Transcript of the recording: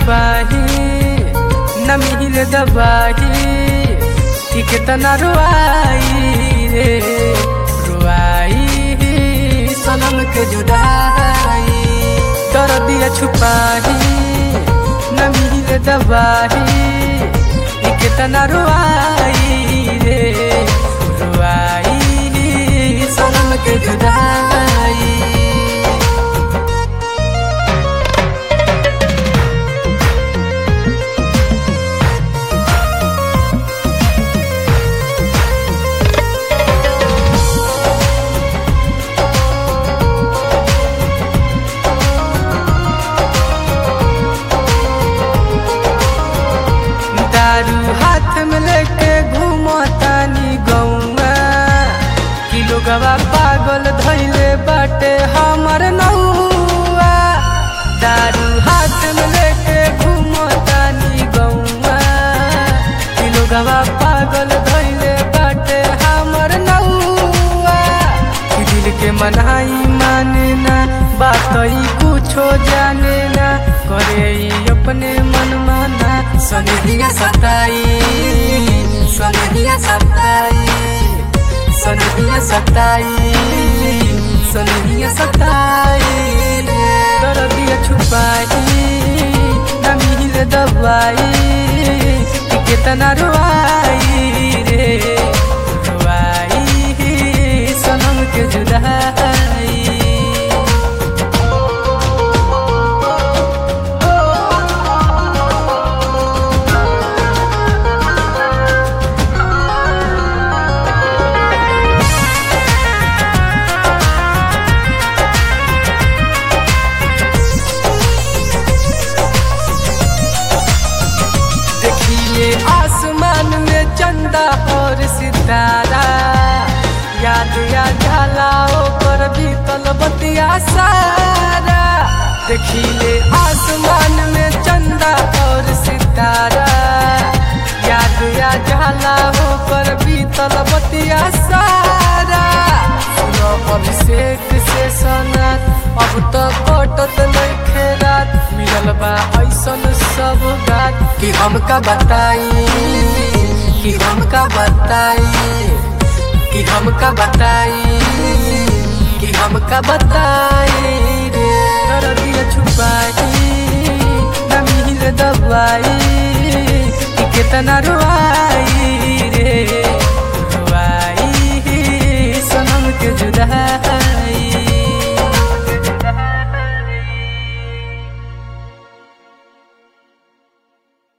छुपाही न मिल दबाही कि कितना रुआई रे रुआई सनम के जुदाई। दर्दिया छुपाही न मिल दबाही कि कितना रुआई रे रुआई सनम के जुदाई। दारू हाथ में लेके घूमतानी गौआ कि लोगवा पागल धैले बाटे हमर नौआ। दारू हाथ में लेके घूमतानी गौआ कि लोगवा पागल धैले बाटे हमर नौआ। कि दिल के मनाई माने ना बात कुछो जाने ना करे अपने मन माना। सनहिया सताई सनहिया सताई सनहिया सताई सनहिया सताई। दर्दिया छुपाई न मिल दबाई कि कितना रुआई रे रुआई सनम के जुदाई। आसमान में चंदा और सितारा याद या झाला पर बीतल बतिया सारा। देखिए आसमान में चंदा और सितारा याद या झाला पर बीतल बतिया सारा। सुनो अभिषेक से सनत अब तो कटत नइखे रात मिलल बा ऐसन सब बात कि हमका बताई कि हमका बताई कि हमका बताई कि हमका बताई रे। दर्दिया छुपाई न मिल दबाई कि कितना